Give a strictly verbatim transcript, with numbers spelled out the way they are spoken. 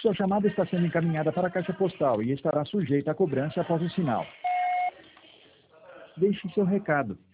Sua chamada está sendo encaminhada para a caixa postal e estará sujeita à cobrança após o sinal. Deixe seu recado.